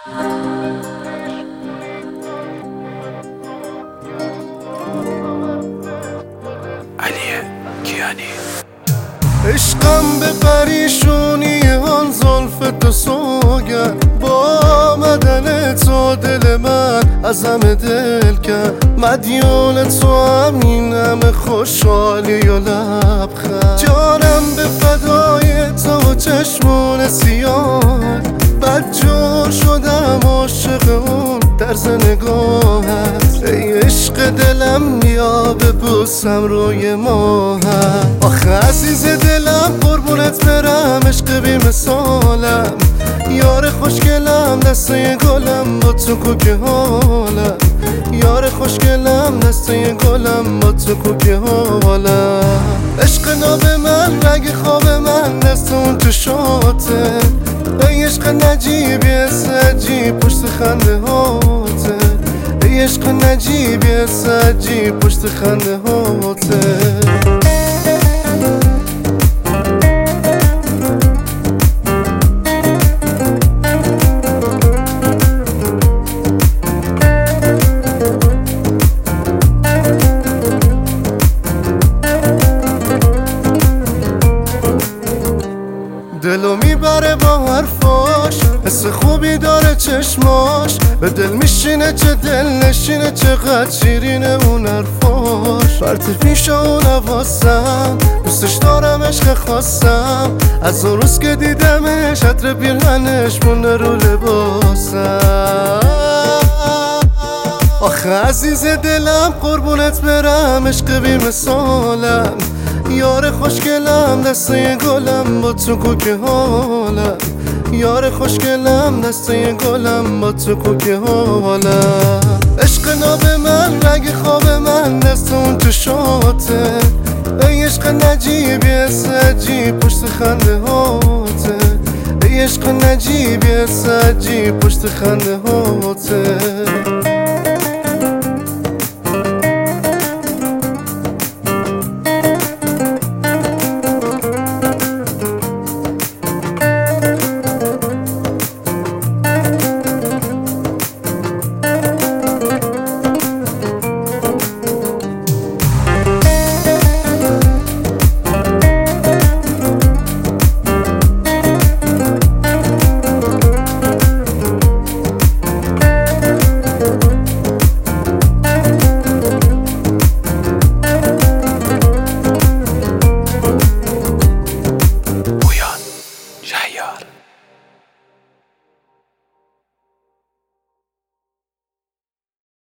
علی کیانی. عشقم به پریشونی آن زلف تو سوگند، با آمدن تو دل من از همه دل کرد. مدیون تو همین همه خوشحالی و لبخند. جانم به فدای تو و چشمون سیاه، بدجور شدم عاشق اون طرز نگاهت. ای عشق دلم بیا ببوسم روی ماهت. آخه عزیز دلم قربونت برم، عشق بی مثالم، یار خوشگلم دسته گلم، با تو کوکه حالم. یار خوشگلم دسته گلم، با تو کوکه حالم. عشق ناب من رگ خواب من دست اون چشاته. ای عشق نجیبی سجی پشت خنده هاته. ای عشق نجیبی سجی پشت خنده هاته. دلو میبره با حرفاش، حس خوبی داره چشماش. به دل میشینه چه دل نشینه، چقدر شیرینه اون حرفاش. پرت پیش اون حواسم، دوستش دارم عشق خواستم. از اون روز که دیدمش عطر پیرهنش مونده رو لباسم. آخه عزیز دلم قربونت برم، عشق بی مثالم، یار خوشگلم دسته گلم، با تو کوکه حالم. یار خوشگلم دسته گلم، با تو کوکه حالم. عشق ناب من رگ خواب من دست اون چشاته. ای عشق نجیبی سجی پشت خنده هاته. ای عشق نجیبی سجی پشت خنده هاته.